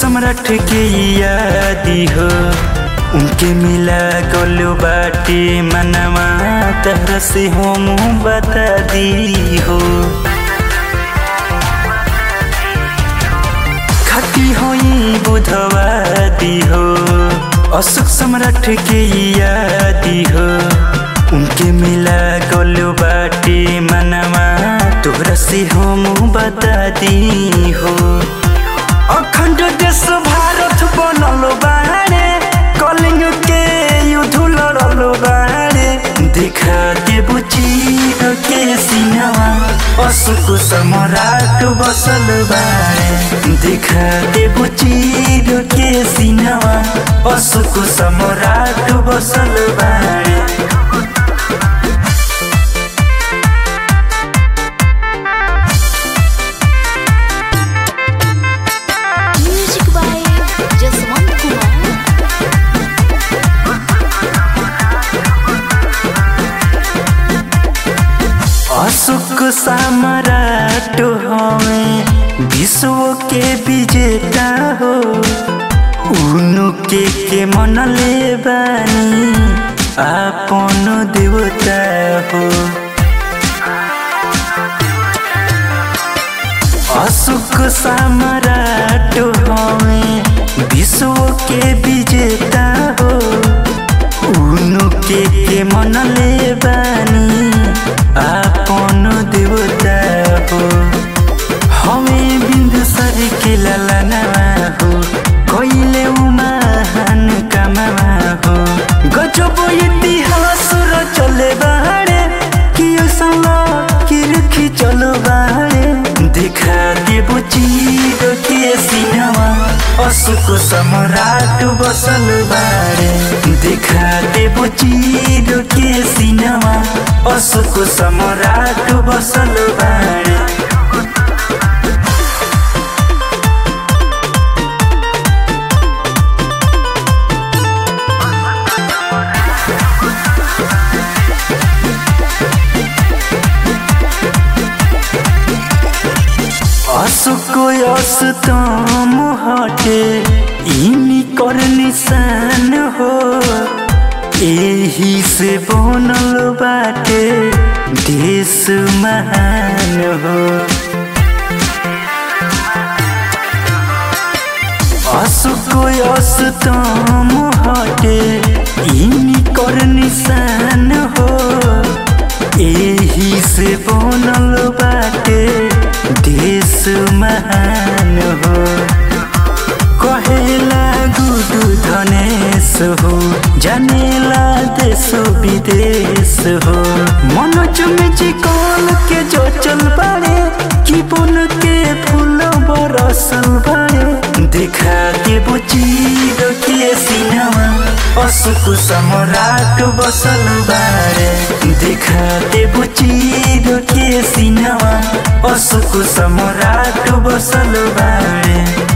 सम्राट के यादी हो उनके मिला गोलू बाटे मनवा तहरा से हम बता दी हो खाती होई बुधवादी हो अशोक सम्राट के यादी हो उनके मिला गोलू बाटे मनवा तोहरा से हम बता दी हो अखंड देश भारत बनल बाड़े कलिंग के युद्ध लड़ल बाड़े दिखा देबू चीर के सिनवा अशोक सम्राट बसल बाड़े दिखा देबू चीर के सिनवा अशोक सम्राट बसल बाड़े अशोक सम्राट हमें विश्व के विजेता हो उनके मनले बानी आपन देवता हो अशोक सम्राट हमें विश्व के विजेता हो उनके मनले बानी आपन देवता हो हमें बिंदुसर के ललनवा हो कोइले महान कमावा हो गजब इतिहास रचले बाड़े कि असला किरखी चलो बाड़े दिखा देबू चीर के सिनवा अशोक सम्राट बसल बाड़े दिखा देबू चीर के सिनवा अशोक सम्राट बसल बाड़े अशोक अस्तम हटे इनी कर निशान हो एही से बनल बाटे देश महान हो अशोक अस्तम हटे इनी कर निशान हो एही से बनल बाटे देश महान हो कहेला गुडू धनेश हो जानेला देश विदेश हो मनोज में चिकन के जो चल बाड़े कि बन के फूल बरसल बाड़े दिखा देबू चीर के सिनवा अशोक सम्राट बसल बाड़े दिखा देबू चीर के सिनवा अशोक सम्राट बसल बाड़े।